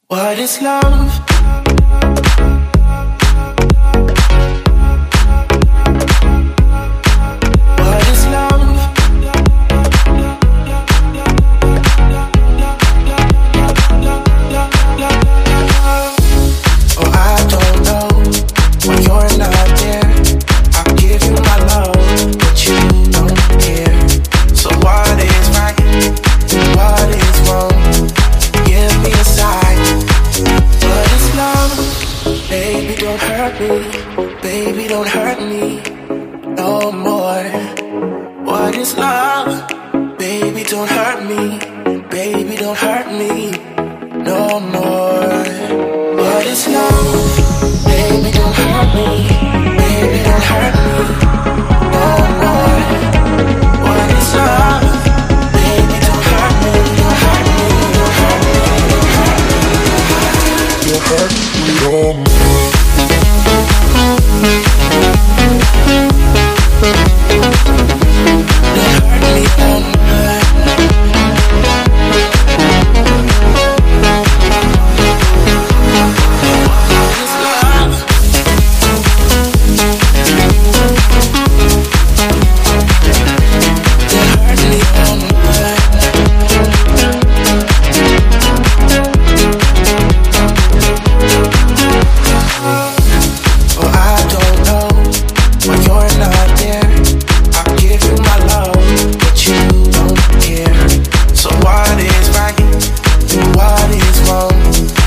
What is love? What is love? Oh, I don't know when you're not there. I'll give you my love, but you don't care. So what is right? What is wrong? Give me a sign. What is love? Baby, don't hurt me. Baby, don't hurt me no more. What is love? Baby, don't hurt me. Baby, don't hurt me no more. What is love? Baby, don't hurt me. Baby, don't hurt me no more. What is love? Baby, don't hurt me. Don't hurt me. Don't hurt me. Don't hurt me no more.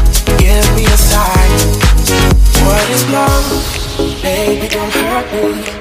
Baby, don't hurt me.